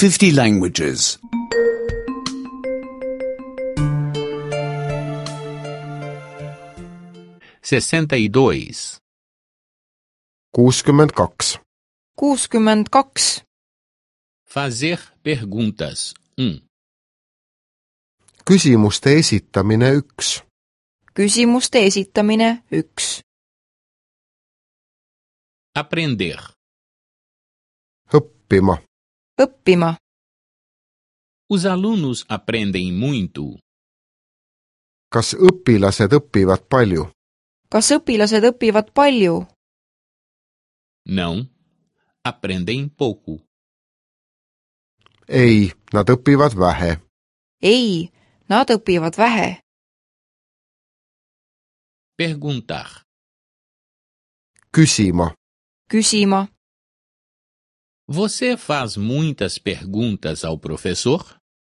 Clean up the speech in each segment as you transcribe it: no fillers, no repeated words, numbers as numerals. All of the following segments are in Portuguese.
50 languages. 62. 62. 62. Fazer perguntas. 1. Küsimuste esitamine 1. Küsimuste esitamine 1. Aprender. Õppima. Õppima. Os alunos aprendem muito. Kas õpilased õpivad palju? Kas õpilased õpivad palju? Não. Aprendem pouco. Ei, nad õpivad vähe. Ei, nad õpivad vähe. Perguntar. Küsima. Küsima. Você faz muitas perguntas ao professor?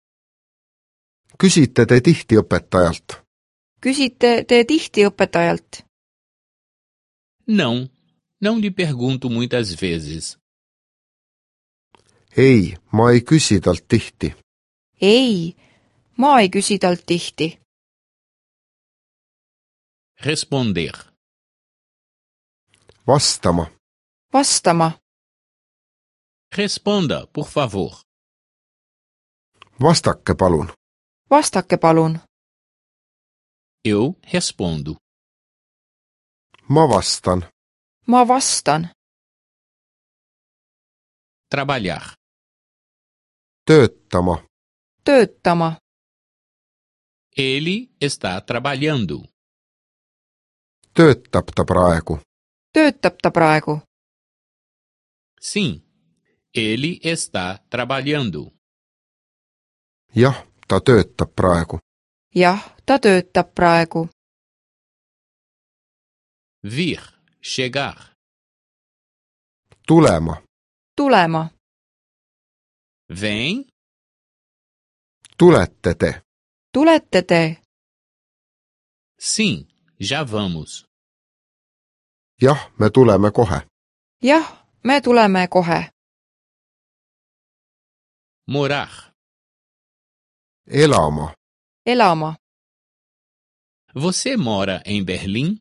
Küsite te tihti õpetajalt? Küsite te tihti õpetajalt? Não. Não lhe pergunto muitas vezes. Ei, ma ei küsi talt tihti. Ei, ma ei küsi talt tihti. Responder. Vastama. Vastama. Responda, por favor. Vastake palun. Vastake palun. Eu respondo. Ma vastan. Ma vastan. Trabalhar. Töötama. Töötama. Ele está trabalhando. Töötab ta praegu. Töötab ta praegu? Sim. Ele está trabalhando. Jah, ta töötab praegu. Jah, ta töötab praegu. Vir. Chegar. Tulema. Tulema. Vem. Tulete te. Tulete te? Sim. Já vamos. Jah, me tuleme kohe. Jah, me tuleme kohe. Morar. Elama. Elama. Você mora em Berlim?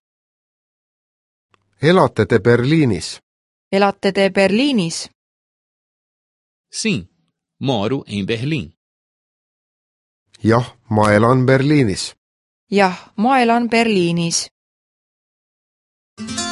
Elate te Berliinis? Elate te Berliinis? Sim. Moro em Berlim. Jah, ma elan Berliinis. Jah, ma elan Berliinis.